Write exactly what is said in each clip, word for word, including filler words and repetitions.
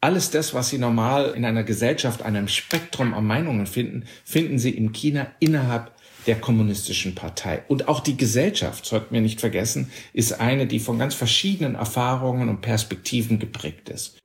Alles das, was Sie normal in einer Gesellschaft, einem Spektrum an Meinungen finden, finden Sie in China innerhalb der kommunistischen Partei. Und auch die Gesellschaft, sollten wir nicht vergessen, ist eine, die von ganz verschiedenen Erfahrungen und Perspektiven geprägt ist.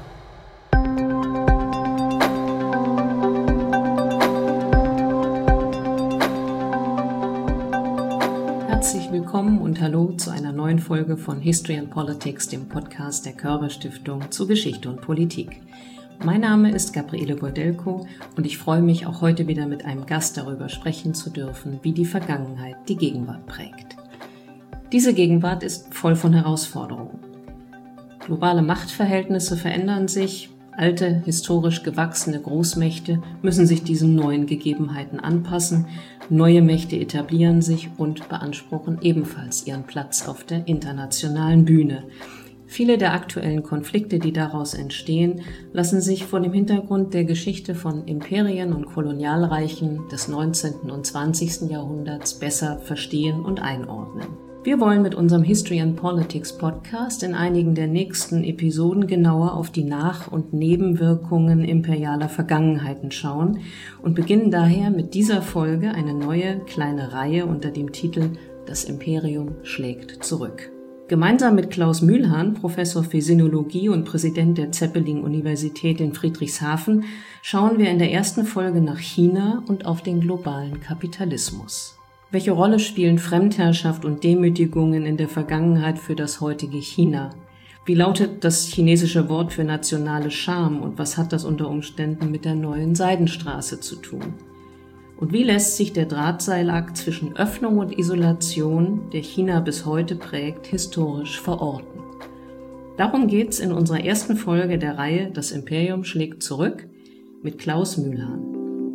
Herzlich willkommen und hallo zu einer neuen Folge von History and Politics, dem Podcast der Körber Stiftung zu Geschichte und Politik. Mein Name ist Gabriele Beudelko und ich freue mich, auch heute wieder mit einem Gast darüber sprechen zu dürfen, wie die Vergangenheit die Gegenwart prägt. Diese Gegenwart ist voll von Herausforderungen. Globale Machtverhältnisse verändern sich, alte, historisch gewachsene Großmächte müssen sich diesen neuen Gegebenheiten anpassen, neue Mächte etablieren sich und beanspruchen ebenfalls ihren Platz auf der internationalen Bühne. Viele der aktuellen Konflikte, die daraus entstehen, lassen sich vor dem Hintergrund der Geschichte von Imperien und Kolonialreichen des neunzehnten und zwanzigsten Jahrhunderts besser verstehen und einordnen. Wir wollen mit unserem History and Politics Podcast in einigen der nächsten Episoden genauer auf die Nach- und Nebenwirkungen imperialer Vergangenheiten schauen und beginnen daher mit dieser Folge eine neue kleine Reihe unter dem Titel Das Imperium schlägt zurück. Gemeinsam mit Klaus Mühlhahn, Professor für Sinologie und Präsident der Zeppelin-Universität in Friedrichshafen, schauen wir in der ersten Folge nach China und auf den globalen Kapitalismus. Welche Rolle spielen Fremdherrschaft und Demütigungen in der Vergangenheit für das heutige China? Wie lautet das chinesische Wort für nationale Scham und was hat das unter Umständen mit der neuen Seidenstraße zu tun? Und wie lässt sich der Drahtseilakt zwischen Öffnung und Isolation, der China bis heute prägt, historisch verorten? Darum geht's in unserer ersten Folge der Reihe Das Imperium schlägt zurück mit Klaus Mühlhahn.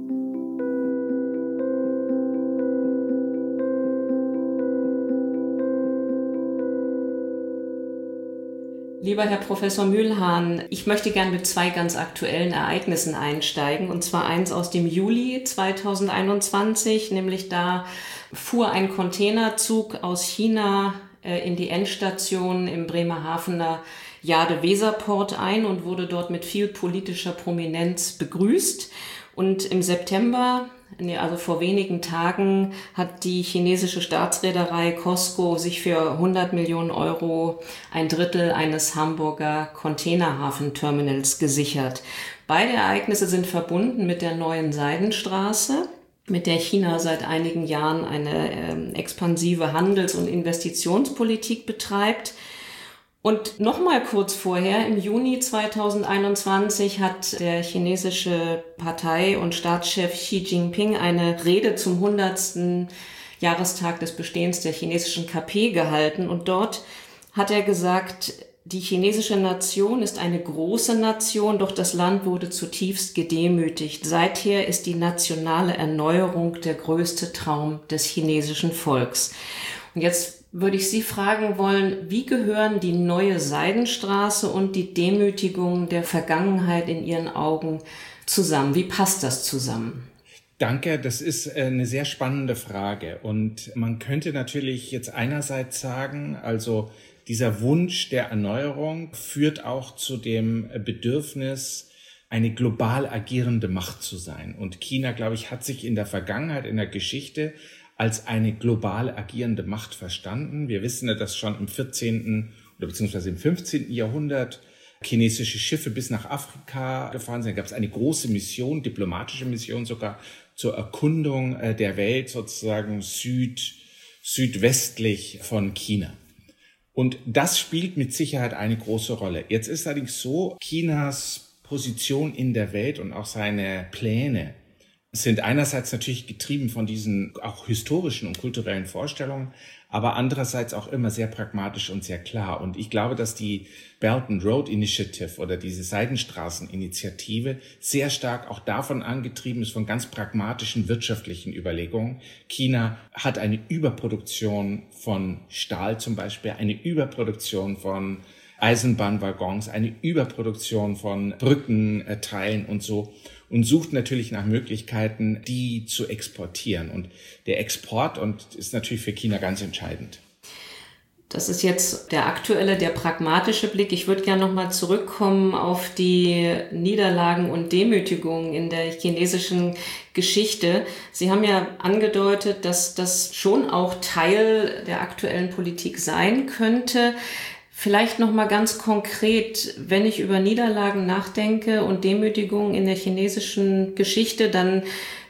Lieber Herr Professor Mühlhahn, ich möchte gern mit zwei ganz aktuellen Ereignissen einsteigen, und zwar eins aus dem Juli zweitausendeinundzwanzig, nämlich da fuhr ein Containerzug aus China äh, in die Endstation im Bremerhavener Jade-Weser-Port ein und wurde dort mit viel politischer Prominenz begrüßt. Und im September, nee, also vor wenigen Tagen, hat die chinesische Staatsreederei COSCO sich für hundert Millionen Euro ein Drittel eines Hamburger Containerhafenterminals gesichert. Beide Ereignisse sind verbunden mit der neuen Seidenstraße, mit der China seit einigen Jahren eine äh, expansive Handels- und Investitionspolitik betreibt. Und nochmal kurz vorher, im Juni zweitausendeinundzwanzig, hat der chinesische Partei- und Staatschef Xi Jinping eine Rede zum hundertsten Jahrestag des Bestehens der chinesischen K P gehalten. Und dort hat er gesagt, die chinesische Nation ist eine große Nation, doch das Land wurde zutiefst gedemütigt. Seither ist die nationale Erneuerung der größte Traum des chinesischen Volks. Und jetzt würde ich Sie fragen wollen, wie gehören die neue Seidenstraße und die Demütigung der Vergangenheit in Ihren Augen zusammen? Wie passt das zusammen? Danke, das ist eine sehr spannende Frage. Und man könnte natürlich jetzt einerseits sagen, also dieser Wunsch der Erneuerung führt auch zu dem Bedürfnis, eine global agierende Macht zu sein. Und China, glaube ich, hat sich in der Vergangenheit, in der Geschichte als eine global agierende Macht verstanden. Wir wissen ja, dass schon im vierzehnten oder beziehungsweise im fünfzehnten Jahrhundert chinesische Schiffe bis nach Afrika gefahren sind. Da gab es eine große Mission, diplomatische Mission sogar, zur Erkundung der Welt, sozusagen süd, südwestlich von China. Und das spielt mit Sicherheit eine große Rolle. Jetzt ist allerdings so, Chinas Position in der Welt und auch seine Pläne sind einerseits natürlich getrieben von diesen auch historischen und kulturellen Vorstellungen, aber andererseits auch immer sehr pragmatisch und sehr klar. Und ich glaube, dass die Belt and Road Initiative oder diese Seidenstraßeninitiative sehr stark auch davon angetrieben ist, von ganz pragmatischen wirtschaftlichen Überlegungen. China hat eine Überproduktion von Stahl zum Beispiel, eine Überproduktion von Eisenbahnwaggons, eine Überproduktion von Brückenteilen und so, und sucht natürlich nach Möglichkeiten, die zu exportieren. Und der Export und ist natürlich für China ganz entscheidend. Das ist jetzt der aktuelle, der pragmatische Blick. Ich würde gerne nochmal zurückkommen auf die Niederlagen und Demütigungen in der chinesischen Geschichte. Sie haben ja angedeutet, dass das schon auch Teil der aktuellen Politik sein könnte. Vielleicht nochmal ganz konkret, wenn ich über Niederlagen nachdenke und Demütigungen in der chinesischen Geschichte, dann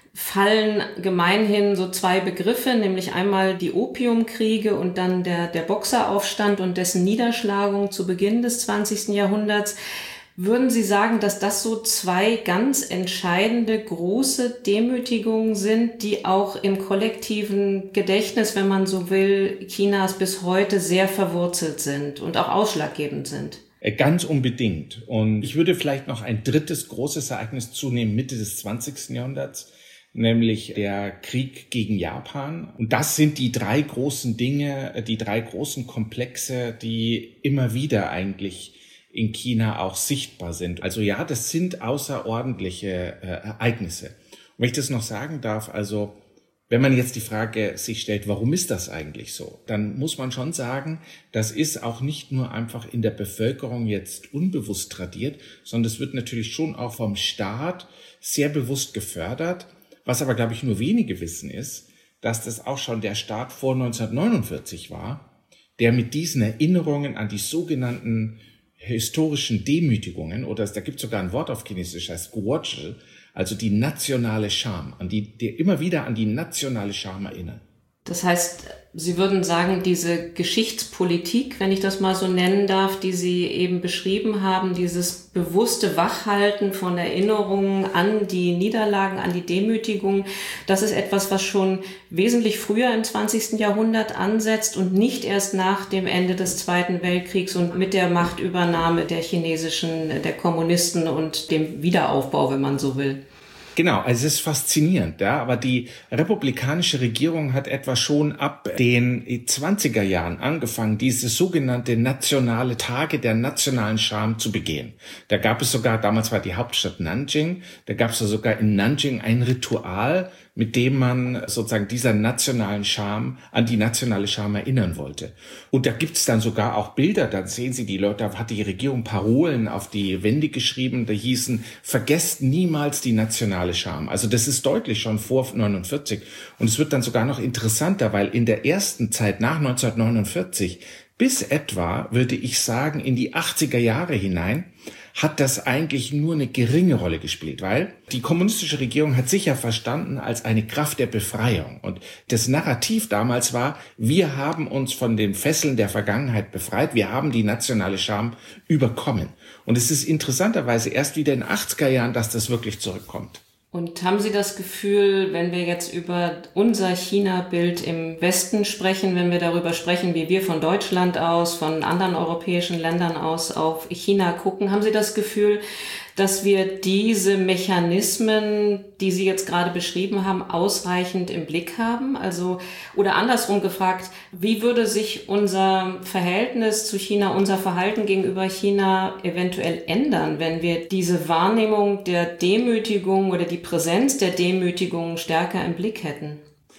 fallen gemeinhin so zwei Begriffe, nämlich einmal die Opiumkriege und dann der, der Boxeraufstand und dessen Niederschlagung zu Beginn des zwanzigsten Jahrhunderts. Würden Sie sagen, dass das so zwei ganz entscheidende, große Demütigungen sind, die auch im kollektiven Gedächtnis, wenn man so will, Chinas bis heute sehr verwurzelt sind und auch ausschlaggebend sind? Ganz unbedingt. Und ich würde vielleicht noch ein drittes großes Ereignis zunehmen, Mitte des zwanzigsten Jahrhunderts. Nämlich der Krieg gegen Japan. Und das sind die drei großen Dinge, die drei großen Komplexe, die immer wieder eigentlich in China auch sichtbar sind. Also ja, das sind außerordentliche äh, Ereignisse. Und wenn ich das noch sagen darf, also wenn man jetzt die Frage sich stellt, warum ist das eigentlich so, dann muss man schon sagen, das ist auch nicht nur einfach in der Bevölkerung jetzt unbewusst tradiert, sondern es wird natürlich schon auch vom Staat sehr bewusst gefördert. Was aber, glaube ich, nur wenige wissen, ist, dass das auch schon der Staat vor neunzehnhundertneunundvierzig war, der mit diesen Erinnerungen an die sogenannten historischen Demütigungen, oder da gibt es sogar ein Wort auf Chinesisch, das heißt Guozhi, also die nationale Scham, an die, die immer wieder an die nationale Scham erinnern. Das heißt, Sie würden sagen, diese Geschichtspolitik, wenn ich das mal so nennen darf, die Sie eben beschrieben haben, dieses bewusste Wachhalten von Erinnerungen an die Niederlagen, an die Demütigung, das ist etwas, was schon wesentlich früher im zwanzigsten Jahrhundert ansetzt und nicht erst nach dem Ende des Zweiten Weltkriegs und mit der Machtübernahme der chinesischen, der Kommunisten und dem Wiederaufbau, wenn man so will. Genau, also es ist faszinierend, ja, aber die republikanische Regierung hat etwa schon ab den zwanziger Jahren angefangen, diese sogenannte nationale Tage der nationalen Scham zu begehen. Da gab es sogar, damals war die Hauptstadt Nanjing, da gab es sogar in Nanjing ein Ritual, mit dem man sozusagen dieser nationalen Scham, an die nationale Scham erinnern wollte. Und da gibt's dann sogar auch Bilder, da sehen Sie die Leute, da hat die Regierung Parolen auf die Wände geschrieben, da hießen, vergesst niemals die nationale Scham. Also das ist deutlich schon vor neunundvierzig. Und es wird dann sogar noch interessanter, weil in der ersten Zeit nach neunzehnhundertneunundvierzig bis etwa, würde ich sagen, in die achtziger Jahre hinein, hat das eigentlich nur eine geringe Rolle gespielt, weil die kommunistische Regierung hat sich ja verstanden als eine Kraft der Befreiung. Und das Narrativ damals war, wir haben uns von den Fesseln der Vergangenheit befreit, wir haben die nationale Scham überkommen. Und es ist interessanterweise erst wieder in den achtziger Jahren, dass das wirklich zurückkommt. Und haben Sie das Gefühl, wenn wir jetzt über unser China-Bild im Westen sprechen, wenn wir darüber sprechen, wie wir von Deutschland aus, von anderen europäischen Ländern aus auf China gucken, haben Sie das Gefühl, dass wir diese Mechanismen, die Sie jetzt gerade beschrieben haben, ausreichend im Blick haben? Also, oder andersrum gefragt, wie würde sich unser Verhältnis zu China, unser Verhalten gegenüber China eventuell ändern, wenn wir diese Wahrnehmung der Demütigung oder die Präsenz der Demütigung stärker im Blick hätten?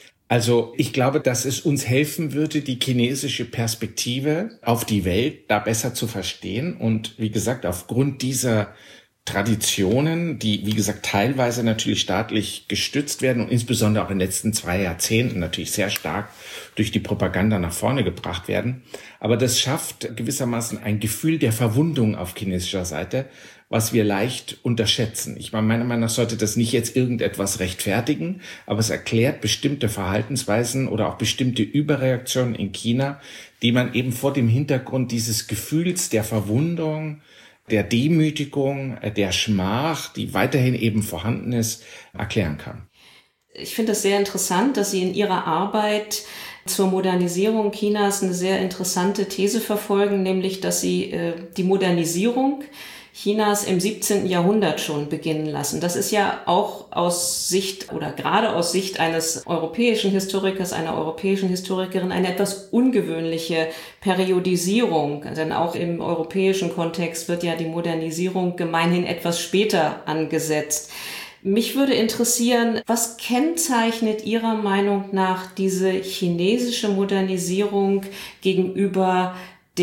Also ich glaube, dass es uns helfen würde, die chinesische Perspektive auf die Welt da besser zu verstehen. Und wie gesagt, aufgrund dieser Traditionen, die, wie gesagt, teilweise natürlich staatlich gestützt werden und insbesondere auch in den letzten zwei Jahrzehnten natürlich sehr stark durch die Propaganda nach vorne gebracht werden. Aber das schafft gewissermaßen ein Gefühl der Verwundung auf chinesischer Seite, was wir leicht unterschätzen. Ich meine, meiner Meinung nach sollte das nicht jetzt irgendetwas rechtfertigen, aber es erklärt bestimmte Verhaltensweisen oder auch bestimmte Überreaktionen in China, die man eben vor dem Hintergrund dieses Gefühls der Verwundung, der Demütigung, der Schmach, die weiterhin eben vorhanden ist, erklären kann. Ich finde es sehr interessant, dass Sie in Ihrer Arbeit zur Modernisierung Chinas eine sehr interessante These verfolgen, nämlich, dass Sie äh, die Modernisierung Chinas im siebzehnten Jahrhundert schon beginnen lassen. Das ist ja auch aus Sicht oder gerade aus Sicht eines europäischen Historikers, einer europäischen Historikerin eine etwas ungewöhnliche Periodisierung. Denn auch im europäischen Kontext wird ja die Modernisierung gemeinhin etwas später angesetzt. Mich würde interessieren, was kennzeichnet Ihrer Meinung nach diese chinesische Modernisierung gegenüber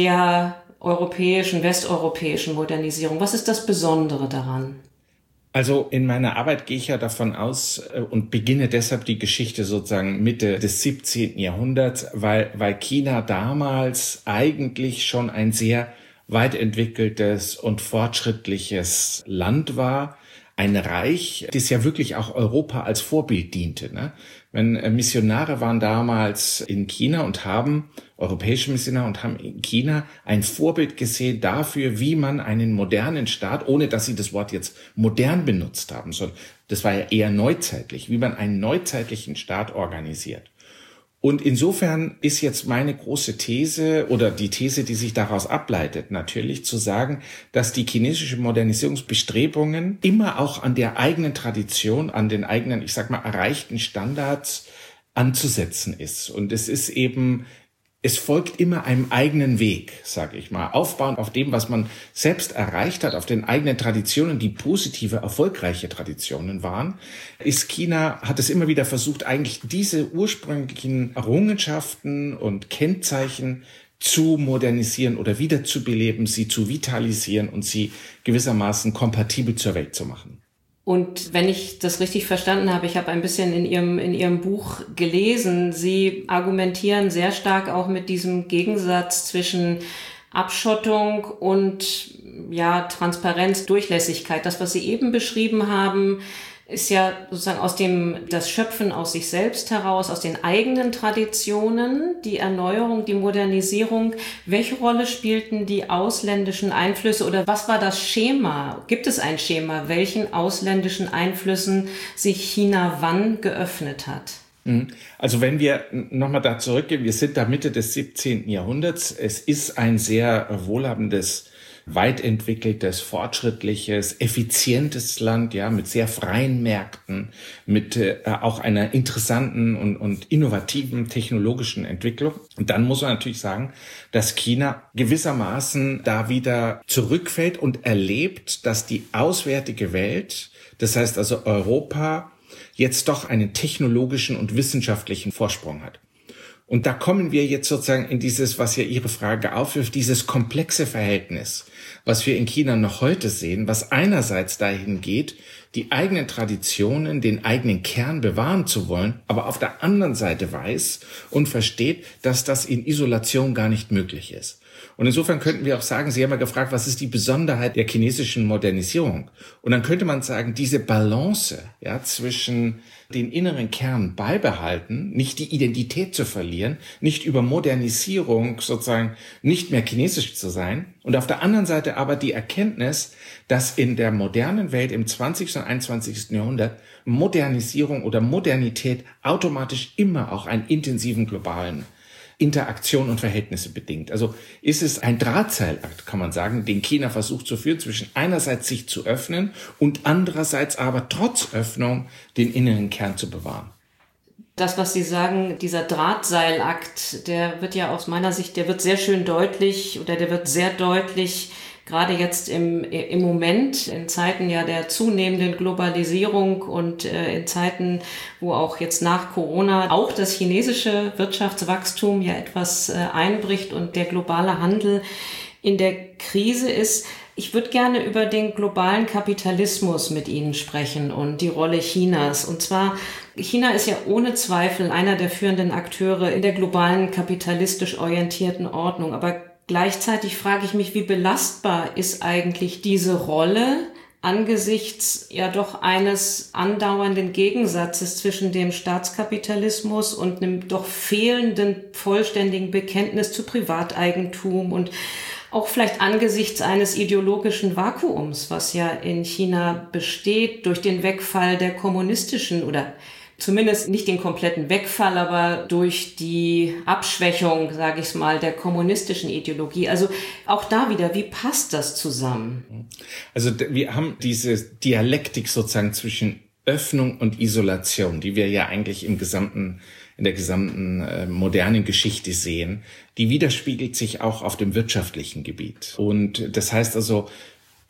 der europäischen, westeuropäischen Modernisierung? Was ist das Besondere daran? Also in meiner Arbeit gehe ich ja davon aus und beginne deshalb die Geschichte sozusagen Mitte des siebzehnten Jahrhunderts, weil, weil China damals eigentlich schon ein sehr weit entwickeltes und fortschrittliches Land war. Ein Reich, das ja wirklich auch Europa als Vorbild diente. Ne? Wenn Missionare waren damals in China und haben, europäische Missionare und haben in China ein Vorbild gesehen dafür, wie man einen modernen Staat, ohne dass sie das Wort jetzt modern benutzt haben, sondern das war ja eher neuzeitlich, wie man einen neuzeitlichen Staat organisiert. Und insofern ist jetzt meine große These oder die These, die sich daraus ableitet, natürlich zu sagen, dass die chinesischen Modernisierungsbestrebungen immer auch an der eigenen Tradition, an den eigenen, ich sag mal, erreichten Standards anzusetzen ist. Und es ist eben, es folgt immer einem eigenen Weg, sage ich mal, aufbauend auf dem, was man selbst erreicht hat, auf den eigenen Traditionen, die positive, erfolgreiche Traditionen waren, ist China, hat es immer wieder versucht, eigentlich diese ursprünglichen Errungenschaften und Kennzeichen zu modernisieren oder wiederzubeleben, sie zu vitalisieren und sie gewissermaßen kompatibel zur Welt zu machen. Und wenn ich das richtig verstanden habe, ich habe ein bisschen in Ihrem, in Ihrem Buch gelesen, Sie argumentieren sehr stark auch mit diesem Gegensatz zwischen Abschottung und, ja, Transparenz, Durchlässigkeit. Das, was Sie eben beschrieben haben, ist ja sozusagen aus dem, das Schöpfen aus sich selbst heraus, aus den eigenen Traditionen, die Erneuerung, die Modernisierung. Welche Rolle spielten die ausländischen Einflüsse oder was war das Schema? Gibt es ein Schema, welchen ausländischen Einflüssen sich China wann geöffnet hat? Also wenn wir nochmal da zurückgehen, wir sind da Mitte des siebzehnten Jahrhunderts. Es ist ein sehr wohlhabendes, weit entwickeltes, fortschrittliches, effizientes Land, ja, mit sehr freien Märkten, mit äh, auch einer interessanten und, und innovativen technologischen Entwicklung. Und dann muss man natürlich sagen, dass China gewissermaßen da wieder zurückfällt und erlebt, dass die auswärtige Welt, das heißt also Europa, jetzt doch einen technologischen und wissenschaftlichen Vorsprung hat. Und da kommen wir jetzt sozusagen in dieses, was ja Ihre Frage aufwirft, dieses komplexe Verhältnis, was wir in China noch heute sehen, was einerseits dahin geht, die eigenen Traditionen, den eigenen Kern bewahren zu wollen, aber auf der anderen Seite weiß und versteht, dass das in Isolation gar nicht möglich ist. Und insofern könnten wir auch sagen, Sie haben ja gefragt, was ist die Besonderheit der chinesischen Modernisierung? Und dann könnte man sagen, diese Balance, ja, zwischen den inneren Kern beibehalten, nicht die Identität zu verlieren, nicht über Modernisierung sozusagen nicht mehr chinesisch zu sein und auf der anderen Seite aber die Erkenntnis, dass in der modernen Welt im zwanzigsten und einundzwanzigsten Jahrhundert Modernisierung oder Modernität automatisch immer auch einen intensiven globalen Interaktion und Verhältnisse bedingt. Also ist es ein Drahtseilakt, kann man sagen, den China versucht zu führen, zwischen einerseits sich zu öffnen und andererseits aber trotz Öffnung den inneren Kern zu bewahren. Das, was Sie sagen, dieser Drahtseilakt, der wird ja aus meiner Sicht, der wird sehr schön deutlich oder der wird sehr deutlich, gerade jetzt im, im Moment, in Zeiten ja der zunehmenden Globalisierung und äh, in Zeiten, wo auch jetzt nach Corona auch das chinesische Wirtschaftswachstum ja etwas äh, einbricht und der globale Handel in der Krise ist. Ich würde gerne über den globalen Kapitalismus mit Ihnen sprechen und die Rolle Chinas. Und zwar, China ist ja ohne Zweifel einer der führenden Akteure in der globalen kapitalistisch orientierten Ordnung. Aber gleichzeitig frage ich mich, wie belastbar ist eigentlich diese Rolle angesichts ja doch eines andauernden Gegensatzes zwischen dem Staatskapitalismus und einem doch fehlenden vollständigen Bekenntnis zu Privateigentum und auch vielleicht angesichts eines ideologischen Vakuums, was ja in China besteht durch den Wegfall der kommunistischen oder zumindest nicht den kompletten Wegfall, aber durch die Abschwächung, sage ich mal, der kommunistischen Ideologie. Also auch da wieder, wie passt das zusammen? Also wir haben diese Dialektik sozusagen zwischen Öffnung und Isolation, die wir ja eigentlich im gesamten in der gesamten äh, modernen Geschichte sehen, die widerspiegelt sich auch auf dem wirtschaftlichen Gebiet. Und das heißt also,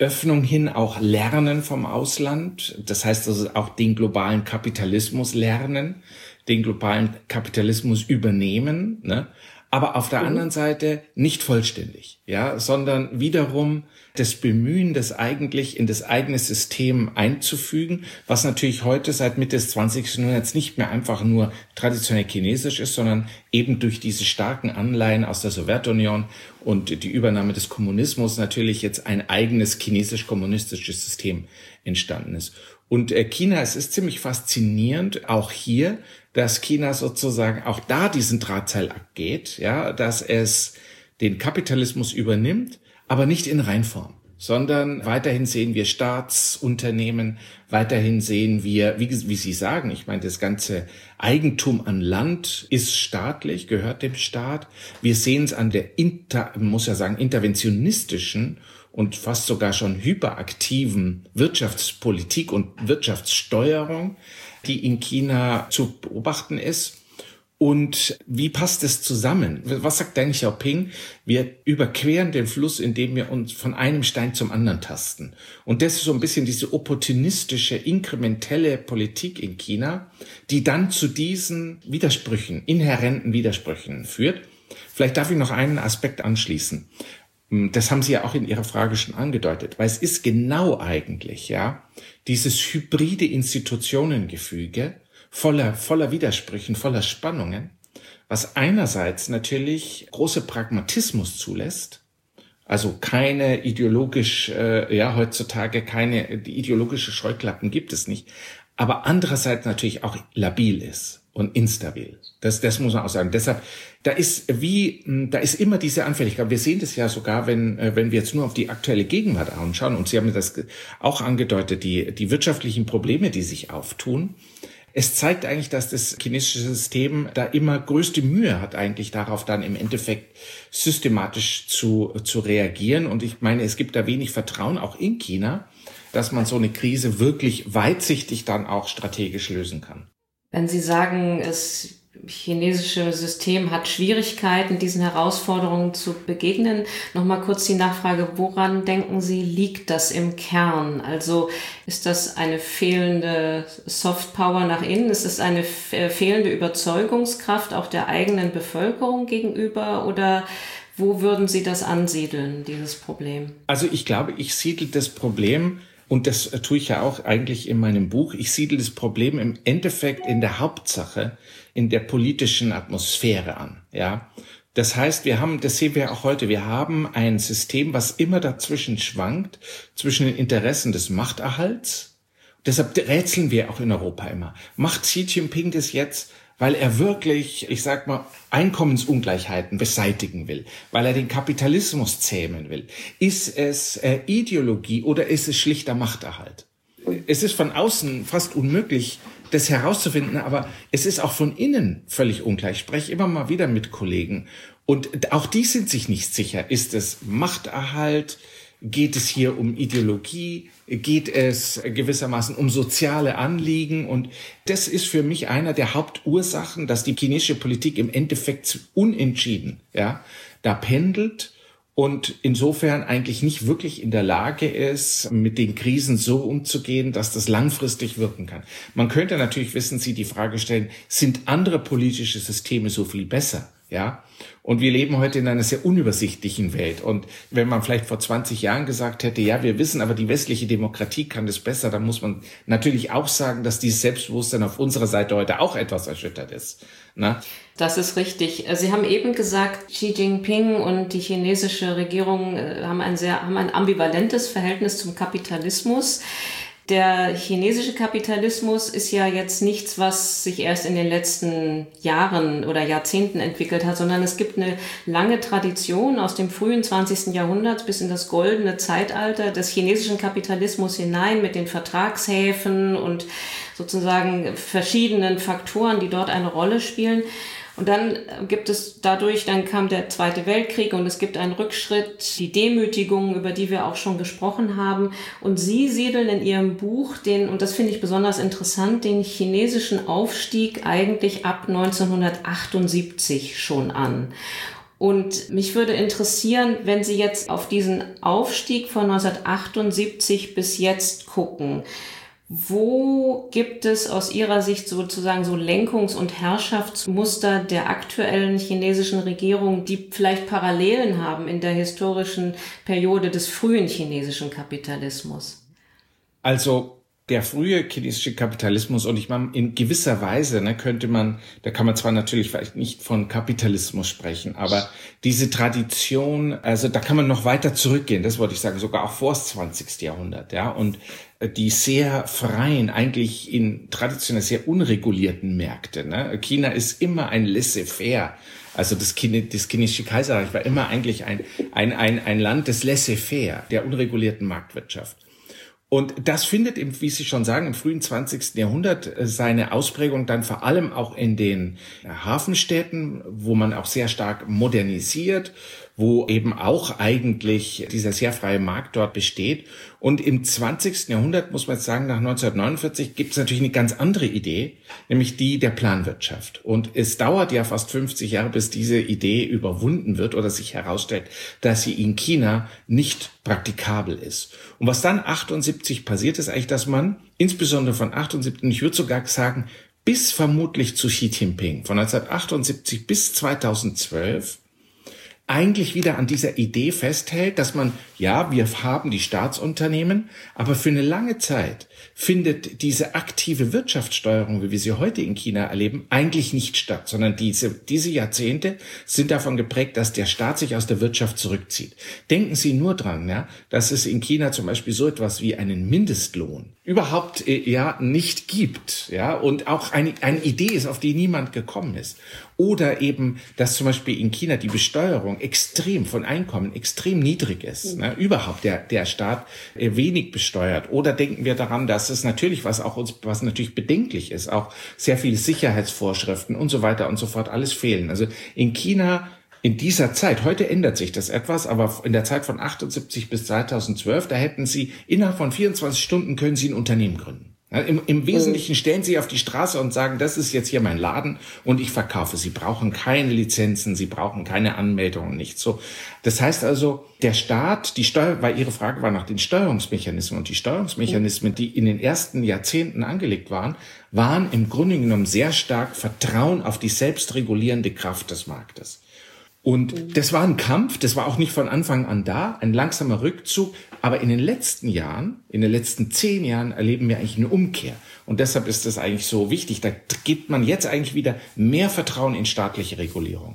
Öffnung hin auch lernen vom Ausland. Das heißt also auch den globalen Kapitalismus lernen, den globalen Kapitalismus übernehmen, ne? Aber auf der mhm. anderen Seite nicht vollständig, ja, sondern wiederum das Bemühen, das eigentlich in das eigene System einzufügen, was natürlich heute seit Mitte des zwanzigsten Jahrhunderts nicht mehr einfach nur traditionell chinesisch ist, sondern eben durch diese starken Anleihen aus der Sowjetunion und die Übernahme des Kommunismus natürlich jetzt ein eigenes chinesisch-kommunistisches System entstanden ist. Und China, es ist ziemlich faszinierend, auch hier, dass China sozusagen auch da diesen Drahtseilakt geht, ja, dass es den Kapitalismus übernimmt, aber nicht in Reinform, sondern weiterhin sehen wir Staatsunternehmen, weiterhin sehen wir, wie, wie Sie sagen, ich meine, das ganze Eigentum an Land ist staatlich, gehört dem Staat. Wir sehen es an der, inter, muss ja sagen, interventionistischen und fast sogar schon hyperaktiven Wirtschaftspolitik und Wirtschaftssteuerung, die in China zu beobachten ist. Und wie passt es zusammen? Was sagt Deng Xiaoping? Wir überqueren den Fluss, indem wir uns von einem Stein zum anderen tasten. Und das ist so ein bisschen diese opportunistische, inkrementelle Politik in China, die dann zu diesen Widersprüchen, inhärenten Widersprüchen führt. Vielleicht darf ich noch einen Aspekt anschließen. Das haben Sie ja auch in Ihrer Frage schon angedeutet, weil es ist genau eigentlich, ja, dieses hybride Institutionengefüge voller, voller Widersprüchen, voller Spannungen, was einerseits natürlich große Pragmatismus zulässt, also keine ideologisch, äh, ja, heutzutage keine, die ideologische Scheuklappen gibt es nicht, aber andererseits natürlich auch labil ist und instabil. Das, das muss man auch sagen. Deshalb, da ist wie, da ist immer diese Anfälligkeit. Wir sehen das ja sogar, wenn, wenn wir jetzt nur auf die aktuelle Gegenwart anschauen. Und Sie haben das auch angedeutet, die, die wirtschaftlichen Probleme, die sich auftun. Es zeigt eigentlich, dass das chinesische System da immer größte Mühe hat, eigentlich darauf dann im Endeffekt systematisch zu, zu reagieren. Und ich meine, es gibt da wenig Vertrauen, auch in China, dass man so eine Krise wirklich weitsichtig dann auch strategisch lösen kann. Wenn Sie sagen, das chinesische System hat Schwierigkeiten, diesen Herausforderungen zu begegnen, nochmal kurz die Nachfrage, woran denken Sie, liegt das im Kern? Also ist das eine fehlende Softpower nach innen? Ist es eine fehlende Überzeugungskraft auch der eigenen Bevölkerung gegenüber? Oder wo würden Sie das ansiedeln, dieses Problem? Also ich glaube, ich siedle das Problem, und das tue ich ja auch eigentlich in meinem Buch, ich siedle das Problem im Endeffekt in der Hauptsache, in der politischen Atmosphäre an, ja. Das heißt, wir haben, das sehen wir auch heute, wir haben ein System, was immer dazwischen schwankt, zwischen den Interessen des Machterhalts. Deshalb rätseln wir auch in Europa immer. Macht Xi Jinping das jetzt, weil er wirklich, ich sag mal, Einkommensungleichheiten beseitigen will, weil er den Kapitalismus zähmen will? Ist es äh, Ideologie oder ist es schlichter Machterhalt? Es ist von außen fast unmöglich, das herauszufinden, aber es ist auch von innen völlig unklar. Ich spreche immer mal wieder mit Kollegen und auch die sind sich nicht sicher. Ist es Machterhalt? Geht es hier um Ideologie? Geht es gewissermaßen um soziale Anliegen? Und das ist für mich einer der Hauptursachen, dass die chinesische Politik im Endeffekt unentschieden, ja, da pendelt und insofern eigentlich nicht wirklich in der Lage ist, mit den Krisen so umzugehen, dass das langfristig wirken kann. Man könnte natürlich, wissen Sie, die Frage stellen, sind andere politische Systeme so viel besser? Ja, und wir leben heute in einer sehr unübersichtlichen Welt. Und wenn man vielleicht vor zwanzig Jahren gesagt hätte, ja, wir wissen, aber die westliche Demokratie kann das besser, dann muss man natürlich auch sagen, dass dieses Selbstbewusstsein auf unserer Seite heute auch etwas erschüttert ist. Na? Das ist richtig. Sie haben eben gesagt, Xi Jinping und die chinesische Regierung haben ein sehr, haben ein ambivalentes Verhältnis zum Kapitalismus. Der chinesische Kapitalismus ist ja jetzt nichts, was sich erst in den letzten Jahren oder Jahrzehnten entwickelt hat, sondern es gibt eine lange Tradition aus dem frühen zwanzigsten Jahrhundert bis in das goldene Zeitalter des chinesischen Kapitalismus hinein mit den Vertragshäfen und sozusagen verschiedenen Faktoren, die dort eine Rolle spielen. Und dann gibt es dadurch, dann kam der Zweite Weltkrieg und es gibt einen Rückschritt, die Demütigung, über die wir auch schon gesprochen haben. Und Sie siedeln in Ihrem Buch den, und das finde ich besonders interessant, den chinesischen Aufstieg eigentlich ab neunzehnhundertachtundsiebzig schon an. Und mich würde interessieren, wenn Sie jetzt auf diesen Aufstieg von neunzehnhundertachtundsiebzig bis jetzt gucken, wo gibt es aus Ihrer Sicht sozusagen so Lenkungs- und Herrschaftsmuster der aktuellen chinesischen Regierung, die vielleicht Parallelen haben in der historischen Periode des frühen chinesischen Kapitalismus? Also der frühe chinesische Kapitalismus, und ich meine, in gewisser Weise ne, könnte man, da kann man zwar natürlich vielleicht nicht von Kapitalismus sprechen, aber diese Tradition, also da kann man noch weiter zurückgehen, das wollte ich sagen, sogar auch vor das zwanzigste Jahrhundert, ja, und die sehr freien, eigentlich in traditionell sehr unregulierten Märkte. Ne? China ist immer ein laissez-faire. Also das, Chine, das chinesische Kaiserreich war immer eigentlich ein, ein, ein, ein Land des laissez-faire, der unregulierten Marktwirtschaft. Und das findet, im, wie Sie schon sagen, im frühen zwanzigsten Jahrhundert seine Ausprägung dann vor allem auch in den Hafenstädten, wo man auch sehr stark modernisiert, wo eben auch eigentlich dieser sehr freie Markt dort besteht. Und im zwanzigsten Jahrhundert, muss man jetzt sagen, nach neunzehnhundertneunundvierzig gibt es natürlich eine ganz andere Idee, nämlich die der Planwirtschaft. Und es dauert ja fast fünfzig Jahre, bis diese Idee überwunden wird oder sich herausstellt, dass sie in China nicht praktikabel ist. Und was dann achtundsiebzig passiert, ist eigentlich, dass man insbesondere von achtundsiebzig, ich würde sogar sagen, bis vermutlich zu Xi Jinping, von neunzehnhundertachtundsiebzig bis zweitausendzwölf, eigentlich wieder an dieser Idee festhält, dass man, ja, wir haben die Staatsunternehmen, aber für eine lange Zeit findet diese aktive Wirtschaftssteuerung, wie wir sie heute in China erleben, eigentlich nicht statt, sondern diese, diese Jahrzehnte sind davon geprägt, dass der Staat sich aus der Wirtschaft zurückzieht. Denken Sie nur dran, ja, dass es in China zum Beispiel so etwas wie einen Mindestlohn überhaupt äh, ja nicht gibt, ja, und auch eine, eine Idee ist, auf die niemand gekommen ist. Oder eben, dass zum Beispiel in China die Besteuerung extrem von Einkommen extrem niedrig ist, ne? Überhaupt der der Staat äh, wenig besteuert. Oder denken wir daran, dass es natürlich, was auch uns, was natürlich bedenklich ist, auch sehr viele Sicherheitsvorschriften und so weiter und so fort alles fehlen. Also in China in dieser Zeit, heute ändert sich das etwas, aber in der Zeit von achtundsiebzig bis zweitausendzwölf, da hätten Sie innerhalb von vierundzwanzig Stunden können Sie ein Unternehmen gründen. Im, Im Wesentlichen stellen Sie auf die Straße und sagen, das ist jetzt hier mein Laden und ich verkaufe. Sie brauchen keine Lizenzen, Sie brauchen keine Anmeldungen, nichts so. Das heißt also, der Staat, die Steuer, weil Ihre Frage war nach den Steuerungsmechanismen und die Steuerungsmechanismen, die in den ersten Jahrzehnten angelegt waren, waren im Grunde genommen sehr stark Vertrauen auf die selbstregulierende Kraft des Marktes. Und das war ein Kampf, das war auch nicht von Anfang an da, ein langsamer Rückzug. Aber in den letzten Jahren, in den letzten zehn Jahren erleben wir eigentlich eine Umkehr. Und deshalb ist das eigentlich so wichtig. Da gibt man jetzt eigentlich wieder mehr Vertrauen in staatliche Regulierung.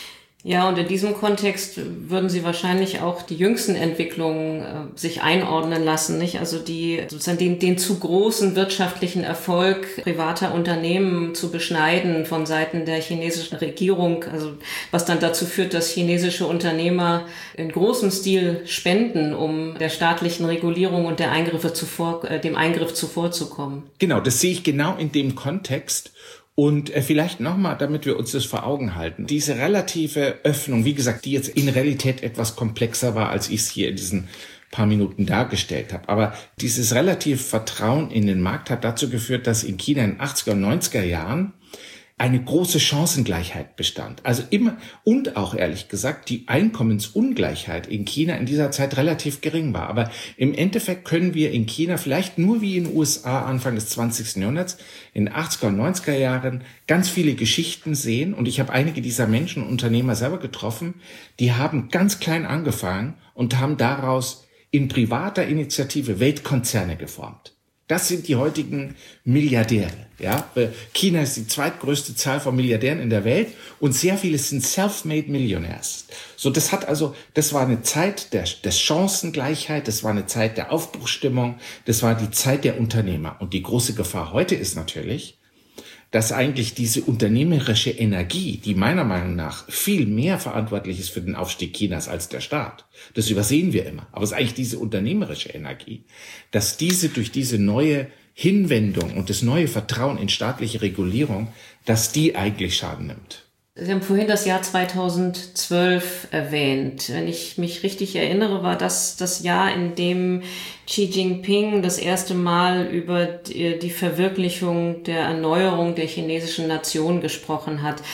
Ja, und in diesem Kontext würden Sie wahrscheinlich auch die jüngsten Entwicklungen äh, sich einordnen lassen, nicht? Also die sozusagen den, den zu großen wirtschaftlichen Erfolg privater Unternehmen zu beschneiden von Seiten der chinesischen Regierung, also was dann dazu führt, dass chinesische Unternehmer in großem Stil spenden, um der staatlichen Regulierung und der Eingriffe zuvor, äh, dem Eingriff zuvorzukommen. Genau, das sehe ich genau in dem Kontext. Und vielleicht nochmal, damit wir uns das vor Augen halten, diese relative Öffnung, wie gesagt, die jetzt in Realität etwas komplexer war, als ich es hier in diesen paar Minuten dargestellt habe. Aber dieses relative Vertrauen in den Markt hat dazu geführt, dass in China in den achtziger und neunziger Jahren eine große Chancengleichheit bestand. Also immer, und auch ehrlich gesagt, die Einkommensungleichheit in China in dieser Zeit relativ gering war. Aber im Endeffekt können wir in China vielleicht nur wie in den U S A Anfang des zwanzigsten Jahrhunderts, in den achtziger und neunziger Jahren, ganz viele Geschichten sehen. Und ich habe einige dieser Menschen und Unternehmer selber getroffen, die haben ganz klein angefangen und haben daraus in privater Initiative Weltkonzerne geformt. Das sind die heutigen Milliardäre. Ja, China ist die zweitgrößte Zahl von Milliardären in der Welt und sehr viele sind self-made Millionaires. So, das hat also, das war eine Zeit der, der Chancengleichheit, das war eine Zeit der Aufbruchsstimmung, das war die Zeit der Unternehmer. Und die große Gefahr heute ist natürlich, dass eigentlich diese unternehmerische Energie, die meiner Meinung nach viel mehr verantwortlich ist für den Aufstieg Chinas als der Staat, das übersehen wir immer, aber es ist eigentlich diese unternehmerische Energie, dass diese durch diese neue Hinwendung und das neue Vertrauen in staatliche Regulierung, dass die eigentlich Schaden nimmt. Sie haben vorhin das Jahr zweitausendzwölf erwähnt. Wenn ich mich richtig erinnere, war das das Jahr, in dem Xi Jinping das erste Mal über die Verwirklichung der Erneuerung der chinesischen Nation gesprochen hat.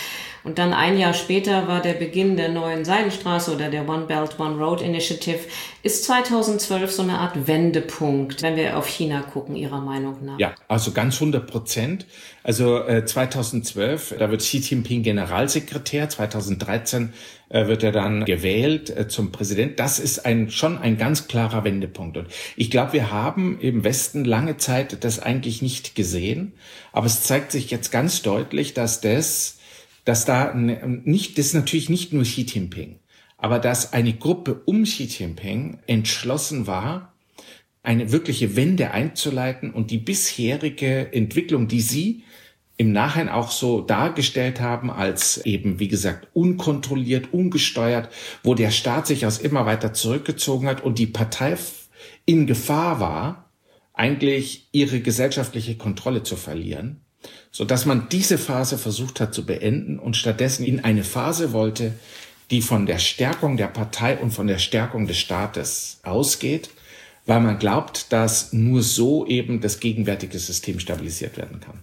Und dann ein Jahr später war der Beginn der neuen Seidenstraße oder der One Belt, One Road Initiative. Ist zweitausendzwölf so eine Art Wendepunkt, wenn wir auf China gucken, Ihrer Meinung nach? Ja, also ganz hundert Prozent. Also äh, zweitausendzwölf, da wird Xi Jinping Generalsekretär. zweitausenddreizehn äh, wird er dann gewählt äh, zum Präsident. Das ist ein schon ein ganz klarer Wendepunkt. Und ich glaube, wir haben im Westen lange Zeit das eigentlich nicht gesehen. Aber es zeigt sich jetzt ganz deutlich, dass das, dass da nicht, das ist natürlich nicht nur Xi Jinping, aber dass eine Gruppe um Xi Jinping entschlossen war, eine wirkliche Wende einzuleiten und die bisherige Entwicklung, die sie im Nachhinein auch so dargestellt haben, als eben, wie gesagt, unkontrolliert, ungesteuert, wo der Staat sich aus immer weiter zurückgezogen hat und die Partei in Gefahr war, eigentlich ihre gesellschaftliche Kontrolle zu verlieren, so dass man diese Phase versucht hat zu beenden und stattdessen in eine Phase wollte, die von der Stärkung der Partei und von der Stärkung des Staates ausgeht, weil man glaubt, dass nur so eben das gegenwärtige System stabilisiert werden kann.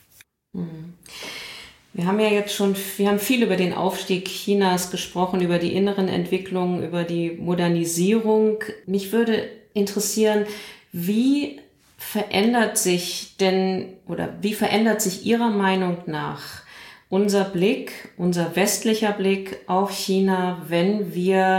Wir haben ja jetzt schon, wir haben viel über den Aufstieg Chinas gesprochen, über die inneren Entwicklungen, über die Modernisierung. Mich würde interessieren, wie verändert sich denn oder wie verändert sich Ihrer Meinung nach unser Blick, unser westlicher Blick auf China, wenn wir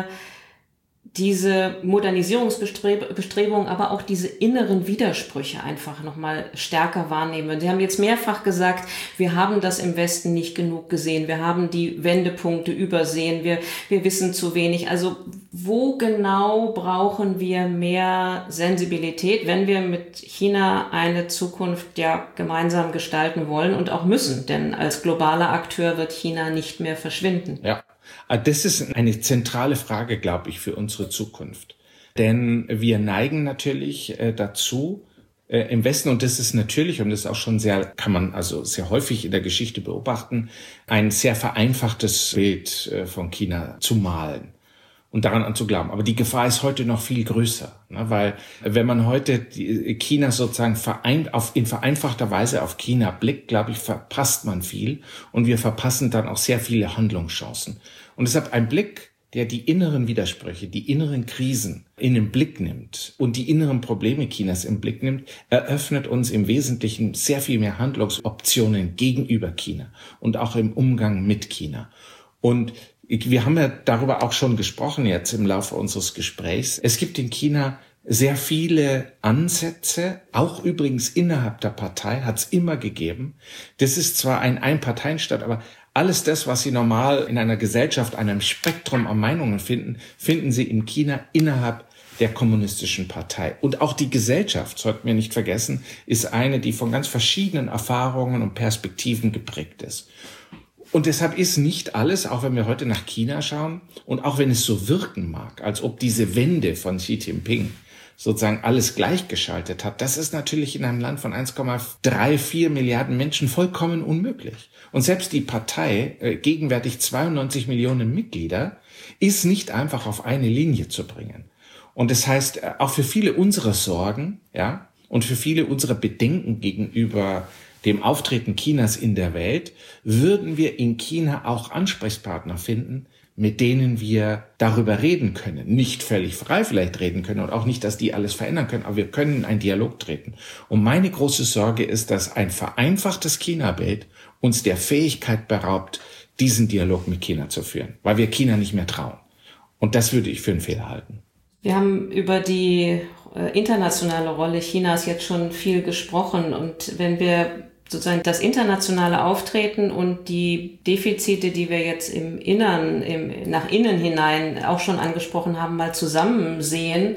diese Modernisierungsbestrebungen, aber auch diese inneren Widersprüche einfach nochmal stärker wahrnehmen. Sie haben jetzt mehrfach gesagt, wir haben das im Westen nicht genug gesehen, wir haben die Wendepunkte übersehen, wir, wir wissen zu wenig. Also wo genau brauchen wir mehr Sensibilität, wenn wir mit China eine Zukunft ja gemeinsam gestalten wollen und auch müssen? Denn als globaler Akteur wird China nicht mehr verschwinden. Ja. Das ist eine zentrale Frage, glaube ich, für unsere Zukunft. Denn wir neigen natürlich äh, dazu, äh, im Westen, und das ist natürlich, und das ist auch schon sehr, kann man also sehr häufig in der Geschichte beobachten, ein sehr vereinfachtes Bild äh, von China zu malen und daran anzuglauben. Aber die Gefahr ist heute noch viel größer, ne? Weil wenn man heute die China sozusagen vereint, auf, in vereinfachter Weise auf China blickt, glaube ich, verpasst man viel und wir verpassen dann auch sehr viele Handlungschancen. Und deshalb ein Blick, der die inneren Widersprüche, die inneren Krisen in den Blick nimmt und die inneren Probleme Chinas im Blick nimmt, eröffnet uns im Wesentlichen sehr viel mehr Handlungsoptionen gegenüber China und auch im Umgang mit China. Und wir haben ja darüber auch schon gesprochen jetzt im Laufe unseres Gesprächs. Es gibt in China sehr viele Ansätze, auch übrigens innerhalb der Partei hat es immer gegeben. Das ist zwar ein Einparteienstaat, aber alles das, was Sie normal in einer Gesellschaft, einem Spektrum an Meinungen finden, finden Sie in China innerhalb der kommunistischen Partei. Und auch die Gesellschaft, sollten wir nicht vergessen, ist eine, die von ganz verschiedenen Erfahrungen und Perspektiven geprägt ist. Und deshalb ist nicht alles, auch wenn wir heute nach China schauen und auch wenn es so wirken mag, als ob diese Wende von Xi Jinping sozusagen alles gleichgeschaltet hat, das ist natürlich in einem Land von eins Komma vierunddreißig Milliarden Menschen vollkommen unmöglich. Und selbst die Partei, äh, gegenwärtig zweiundneunzig Millionen Mitglieder, ist nicht einfach auf eine Linie zu bringen. Und das heißt, äh, auch für viele unserer Sorgen, ja, und für viele unserer Bedenken gegenüber dem Auftreten Chinas in der Welt, würden wir in China auch Ansprechpartner finden, mit denen wir darüber reden können. Nicht völlig frei vielleicht reden können und auch nicht, dass die alles verändern können, aber wir können in einen Dialog treten. Und meine große Sorge ist, dass ein vereinfachtes China-Bild uns der Fähigkeit beraubt, diesen Dialog mit China zu führen, weil wir China nicht mehr trauen. Und das würde ich für einen Fehler halten. Wir haben über die äh, internationale Rolle Chinas jetzt schon viel gesprochen. Und wenn wir sozusagen das internationale Auftreten und die Defizite, die wir jetzt im Innern, im, nach innen hinein auch schon angesprochen haben, mal zusammen sehen,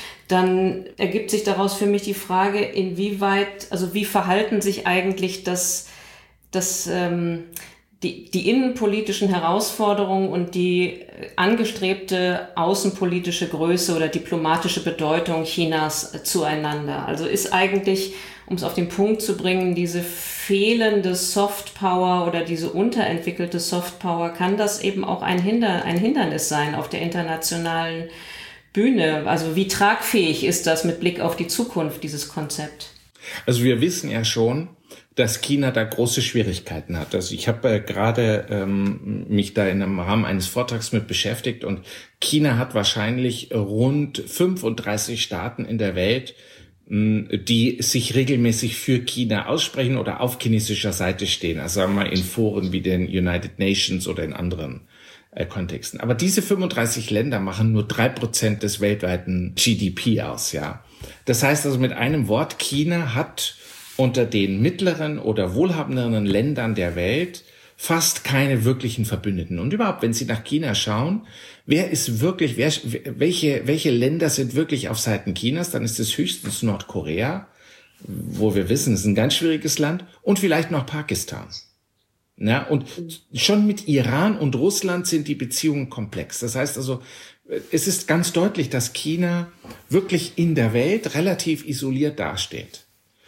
dann ergibt sich daraus für mich die Frage, inwieweit, also wie verhalten sich eigentlich das, das, ähm, die, die innenpolitischen Herausforderungen und die angestrebte außenpolitische Größe oder diplomatische Bedeutung Chinas zueinander. Also ist eigentlich, um es auf den Punkt zu bringen, diese fehlende Softpower oder diese unterentwickelte Softpower, kann das eben auch ein, Hinder, ein Hindernis sein auf der internationalen Bühne? Also wie tragfähig ist das mit Blick auf die Zukunft, dieses Konzept? Also wir wissen ja schon, dass China da große Schwierigkeiten hat. Also ich habe äh, gerade ähm, mich da in einem Rahmen eines Vortrags mit beschäftigt und China hat wahrscheinlich rund fünfunddreißig Staaten in der Welt, mh, die sich regelmäßig für China aussprechen oder auf chinesischer Seite stehen. Also sagen wir mal in Foren wie den United Nations oder in anderen äh, Kontexten. Aber diese fünfunddreißig Länder machen nur drei Prozent des weltweiten G D P aus, ja. Das heißt also mit einem Wort, China hat unter den mittleren oder wohlhabenderen Ländern der Welt fast keine wirklichen Verbündeten. Und überhaupt, wenn Sie nach China schauen, wer ist wirklich, wer, welche, welche Länder sind wirklich auf Seiten Chinas, dann ist es höchstens Nordkorea, wo wir wissen, es ist ein ganz schwieriges Land, und vielleicht noch Pakistan. Ja, und schon mit Iran und Russland sind die Beziehungen komplex. Das heißt also, es ist ganz deutlich, dass China wirklich in der Welt relativ isoliert dasteht.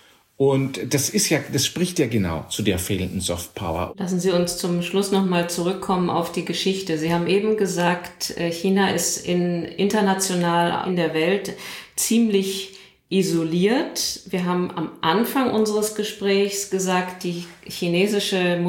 Und das ist ja, das spricht ja genau zu der fehlenden Softpower. Lassen Sie uns zum Schluss nochmal zurückkommen auf die Geschichte. Sie haben eben gesagt, China ist in, international in der Welt ziemlich isoliert. Wir haben am Anfang unseres Gesprächs gesagt, die chinesische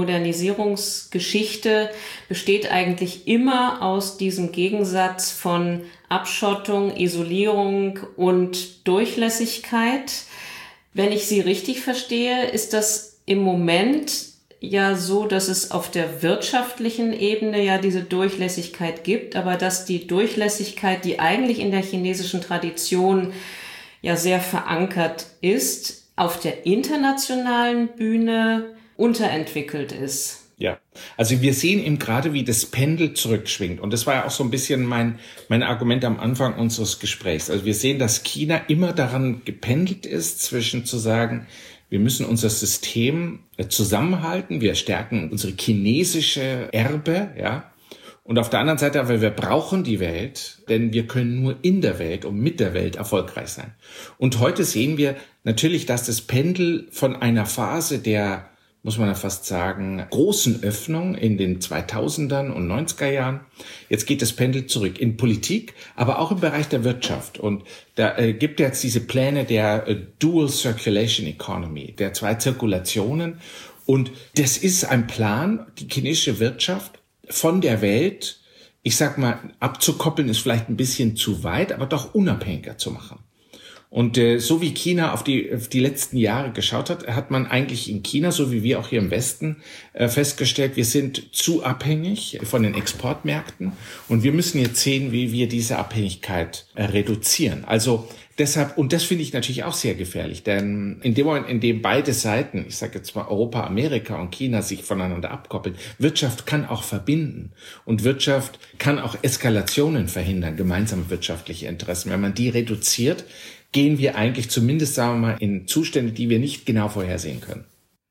Modernisierungsgeschichte besteht eigentlich immer aus diesem Gegensatz von Abschottung, Isolierung und Durchlässigkeit. Wenn ich Sie richtig verstehe, ist das im Moment ja so, dass es auf der wirtschaftlichen Ebene ja diese Durchlässigkeit gibt, aber dass die Durchlässigkeit, die eigentlich in der chinesischen Tradition ja sehr verankert ist, auf der internationalen Bühne unterentwickelt ist. Ja, also wir sehen eben gerade, wie das Pendel zurückschwingt. Und das war ja auch so ein bisschen mein, mein Argument am Anfang unseres Gesprächs. Also wir sehen, dass China immer daran gependelt ist, zwischen zu sagen, wir müssen unser System zusammenhalten, wir stärken unsere chinesische Erbe, ja. Und auf der anderen Seite aber, wir brauchen die Welt, denn wir können nur in der Welt und mit der Welt erfolgreich sein. Und heute sehen wir natürlich, dass das Pendel von einer Phase der, muss man ja fast sagen, großen Öffnung in den zweitausendern und neunziger Jahren. Jetzt geht das Pendel zurück in Politik, aber auch im Bereich der Wirtschaft. Und da äh, gibt es jetzt diese Pläne der äh, Dual Circulation Economy, der zwei Zirkulationen. Und das ist ein Plan, die chinesische Wirtschaft von der Welt, ich sag mal, abzukoppeln ist vielleicht ein bisschen zu weit, aber doch unabhängiger zu machen. Und äh, so wie China auf die, auf die letzten Jahre geschaut hat, hat man eigentlich in China, so wie wir auch hier im Westen, äh, festgestellt, wir sind zu abhängig von den Exportmärkten und wir müssen jetzt sehen, wie wir diese Abhängigkeit äh, reduzieren. Also deshalb, und das finde ich natürlich auch sehr gefährlich, denn in dem Moment, in dem beide Seiten, ich sage jetzt mal Europa, Amerika und China, sich voneinander abkoppeln, Wirtschaft kann auch verbinden und Wirtschaft kann auch Eskalationen verhindern, gemeinsame wirtschaftliche Interessen. Wenn man die reduziert, gehen wir eigentlich zumindest, sagen wir mal, in Zustände, die wir nicht genau vorhersehen können.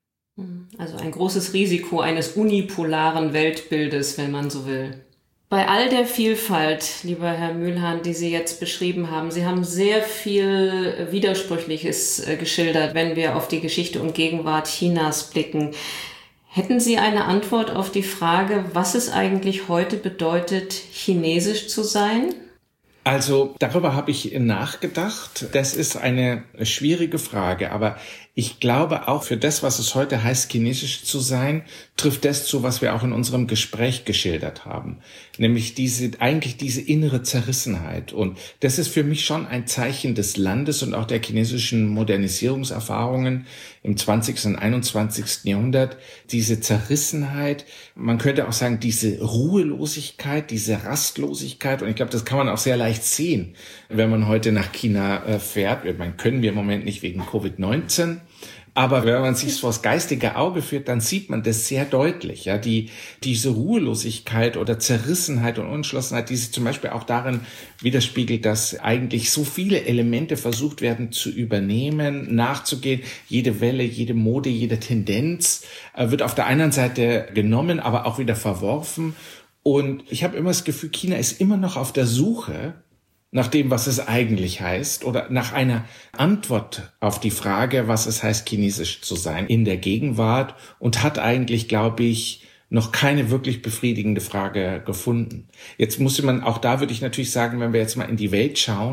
Also ein großes Risiko eines unipolaren Weltbildes, wenn man so will. Bei all der Vielfalt, lieber Herr Mühlhahn, die Sie jetzt beschrieben haben, Sie haben sehr viel Widersprüchliches geschildert, wenn wir auf die Geschichte und Gegenwart Chinas blicken. Hätten Sie eine Antwort auf die Frage, was es eigentlich heute bedeutet, chinesisch zu sein? Also darüber habe ich nachgedacht. Das ist eine schwierige Frage, aber ich glaube auch für das, was es heute heißt, chinesisch zu sein, trifft das zu, was wir auch in unserem Gespräch geschildert haben. Nämlich diese, eigentlich diese innere Zerrissenheit. Und das ist für mich schon ein Zeichen des Landes und auch der chinesischen Modernisierungserfahrungen im zwanzigsten und einundzwanzigsten Jahrhundert. Diese Zerrissenheit, man könnte auch sagen, diese Ruhelosigkeit, diese Rastlosigkeit. Und ich glaube, das kann man auch sehr leicht sehen, wenn man heute nach China fährt. Man können wir im Moment nicht wegen Covid neunzehn. Aber wenn man sich vors geistige Auge führt, dann sieht man das sehr deutlich. Ja, die, diese Ruhelosigkeit oder Zerrissenheit und Unentschlossenheit, die sich zum Beispiel auch darin widerspiegelt, dass eigentlich so viele Elemente versucht werden zu übernehmen, nachzugehen. Jede Welle, jede Mode, jede Tendenz äh, wird auf der einen Seite genommen, aber auch wieder verworfen. Und ich habe immer das Gefühl, China ist immer noch auf der Suche nach dem, was es eigentlich heißt, oder nach einer Antwort auf die Frage, was es heißt, chinesisch zu sein in der Gegenwart, und hat eigentlich, glaube ich, noch keine wirklich befriedigende Frage gefunden. Jetzt muss man, auch da würde ich natürlich sagen, wenn wir jetzt mal in die Welt schauen,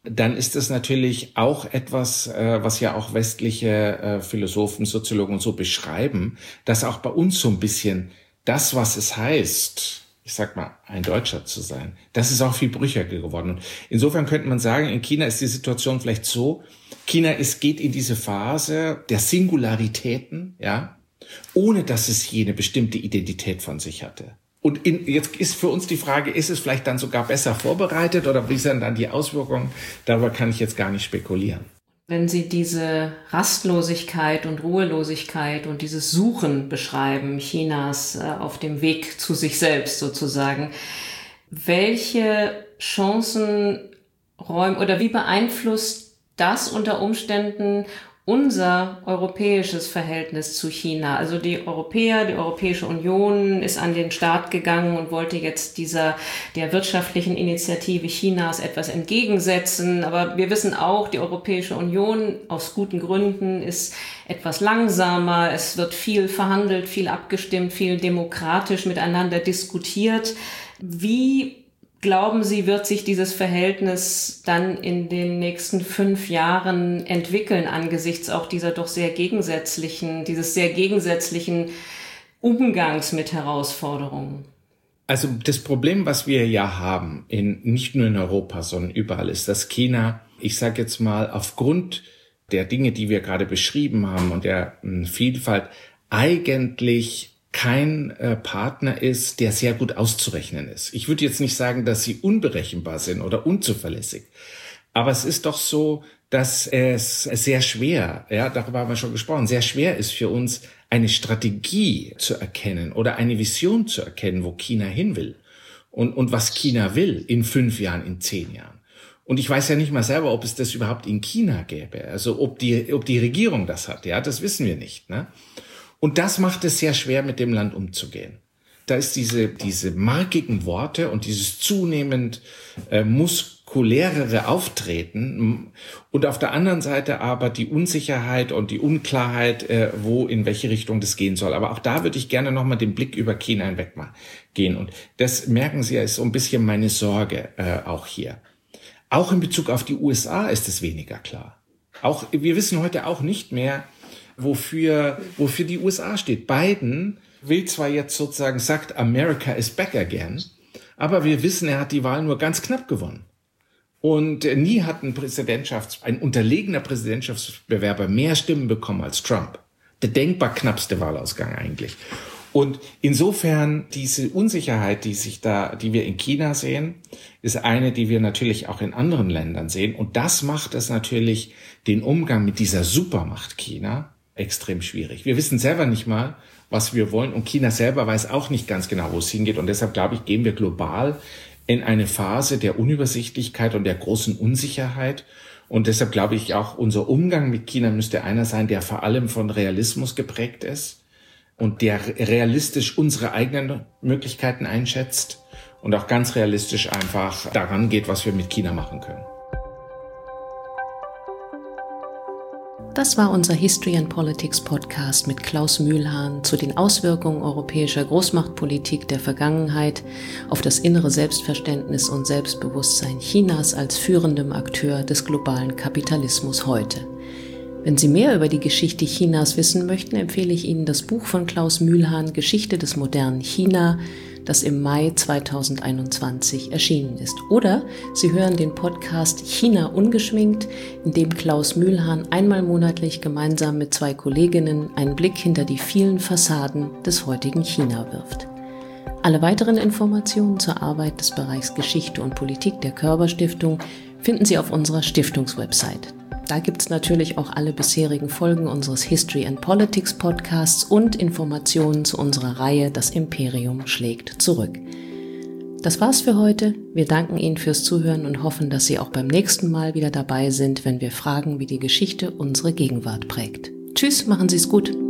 dann ist das natürlich auch etwas, was ja auch westliche Philosophen, Soziologen und so beschreiben, dass auch bei uns so ein bisschen das, was es heißt, ich sag mal, ein Deutscher zu sein, das ist auch viel brüchiger geworden. Und insofern könnte man sagen, in China ist die Situation vielleicht so, China ist, geht in diese Phase der Singularitäten, ja, ohne dass es jene bestimmte Identität von sich hatte. Und in, jetzt ist für uns die Frage, ist es vielleicht dann sogar besser vorbereitet oder wie sind dann die Auswirkungen? Darüber kann ich jetzt gar nicht spekulieren. Wenn Sie diese Rastlosigkeit und Ruhelosigkeit und dieses Suchen beschreiben, Chinas äh, auf dem Weg zu sich selbst sozusagen, welche Chancen räumen oder wie beeinflusst das unter Umständen unser europäisches Verhältnis zu China? Also die Europäer, die Europäische Union ist an den Start gegangen und wollte jetzt dieser, der wirtschaftlichen Initiative Chinas etwas entgegensetzen. Aber wir wissen auch, die Europäische Union aus guten Gründen ist etwas langsamer. Es wird viel verhandelt, viel abgestimmt, viel demokratisch miteinander diskutiert. Wie glauben Sie, wird sich dieses Verhältnis dann in den nächsten fünf Jahren entwickeln angesichts auch dieser doch sehr gegensätzlichen, dieses sehr gegensätzlichen Umgangs mit Herausforderungen? Also das Problem, was wir ja haben, in, nicht nur in Europa, sondern überall, ist, dass China, ich sage jetzt mal, aufgrund der Dinge, die wir gerade beschrieben haben und der mh, Vielfalt, eigentlich kein äh, Partner ist, der sehr gut auszurechnen ist. Ich würde jetzt nicht sagen, dass sie unberechenbar sind oder unzuverlässig. Aber es ist doch so, dass es sehr schwer, ja, darüber haben wir schon gesprochen, sehr schwer ist für uns, eine Strategie zu erkennen oder eine Vision zu erkennen, wo China hin will und, und was China will in fünf Jahren, in zehn Jahren. Und ich weiß ja nicht mal selber, ob es das überhaupt in China gäbe. Also ob die, ob die Regierung das hat, ja, das wissen wir nicht, ne? Und das macht es sehr schwer, mit dem Land umzugehen. Da ist diese, diese markigen Worte und dieses zunehmend äh, muskulärere Auftreten und auf der anderen Seite aber die Unsicherheit und die Unklarheit, äh, wo, in welche Richtung das gehen soll. Aber auch da würde ich gerne nochmal den Blick über China hinweg mal gehen. Und das merken Sie ja, ist so ein bisschen meine Sorge äh, auch hier. Auch in Bezug auf die U S A ist es weniger klar. Auch, wir wissen heute auch nicht mehr, wofür, wofür die U S A steht. Biden will zwar jetzt sozusagen, sagt America is back again, aber wir wissen, er hat die Wahl nur ganz knapp gewonnen. Und nie hat ein Präsidentschafts-, ein unterlegener Präsidentschaftsbewerber mehr Stimmen bekommen als Trump. Der denkbar knappste Wahlausgang eigentlich. Und insofern diese Unsicherheit, die sich da, die wir in China sehen, ist eine, die wir natürlich auch in anderen Ländern sehen. Und das macht es natürlich den Umgang mit dieser Supermacht China extrem schwierig. Wir wissen selber nicht mal, was wir wollen, und China selber weiß auch nicht ganz genau, wo es hingeht. Und deshalb, glaube ich, gehen wir global in eine Phase der Unübersichtlichkeit und der großen Unsicherheit. Und deshalb glaube ich auch, unser Umgang mit China müsste einer sein, der vor allem von Realismus geprägt ist und der realistisch unsere eigenen Möglichkeiten einschätzt und auch ganz realistisch einfach daran geht, was wir mit China machen können. Das war unser History and Politics Podcast mit Klaus Mühlhahn zu den Auswirkungen europäischer Großmachtpolitik der Vergangenheit auf das innere Selbstverständnis und Selbstbewusstsein Chinas als führendem Akteur des globalen Kapitalismus heute. Wenn Sie mehr über die Geschichte Chinas wissen möchten, empfehle ich Ihnen das Buch von Klaus Mühlhahn, Geschichte des modernen China, das im Mai zweitausendeinundzwanzig erschienen ist. Oder Sie hören den Podcast China ungeschminkt, in dem Klaus Mühlhahn einmal monatlich gemeinsam mit zwei Kolleginnen einen Blick hinter die vielen Fassaden des heutigen China wirft. Alle weiteren Informationen zur Arbeit des Bereichs Geschichte und Politik der Körber Stiftung finden Sie auf unserer Stiftungswebsite. Da gibt es natürlich auch alle bisherigen Folgen unseres History and Politics Podcasts und Informationen zu unserer Reihe Das Imperium schlägt zurück. Das war's für heute. Wir danken Ihnen fürs Zuhören und hoffen, dass Sie auch beim nächsten Mal wieder dabei sind, wenn wir fragen, wie die Geschichte unsere Gegenwart prägt. Tschüss, machen Sie es gut.